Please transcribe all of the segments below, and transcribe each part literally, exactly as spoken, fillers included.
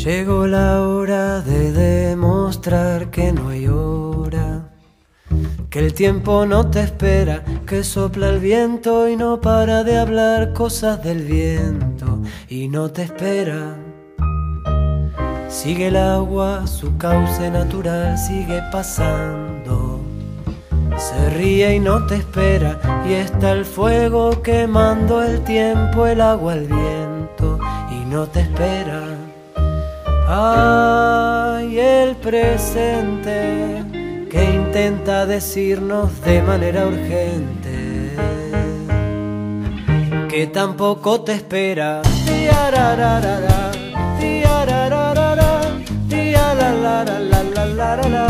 Llegó la hora de demostrar que no hay hora, que el tiempo no te espera, que sopla el viento y no para de hablar cosas del viento y no te espera. Sigue el agua, su cauce natural sigue pasando, se ríe y no te espera, y está el fuego quemando el tiempo, el agua, el viento y no te espera. Ay, el presente que intenta decirnos de manera urgente que tampoco te espera. Tiarararara, tiarararara, tialalaralalarara,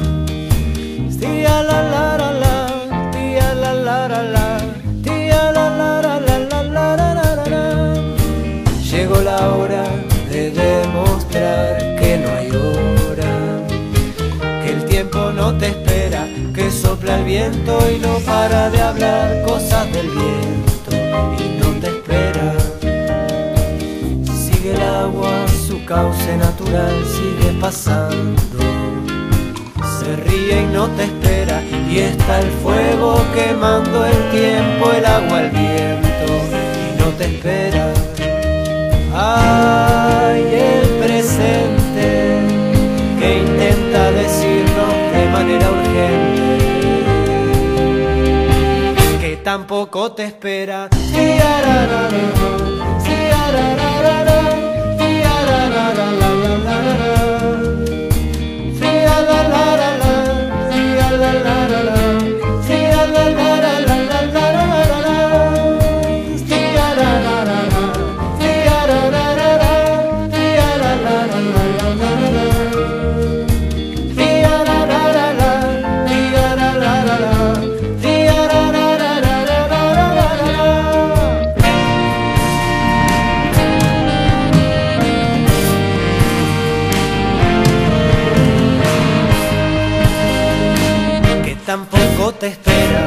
tialalarala, tialalarala, tialalaralalarara. Llegó la hora de demostrar que no hay hora, que el tiempo no te espera, que sopla el viento y no para de hablar cosas del viento y no te espera. Sigue el agua, su cauce natural sigue pasando, se ríe y no te espera, y está el fuego quemando el tiempo, el agua, el viento y no te espera. Ay, el presente que intenta decirnos de manera urgente que tampoco te espera. Tiararara, tiararara, tiarararararara, tiarararara, tiarararara, tampoco te espera.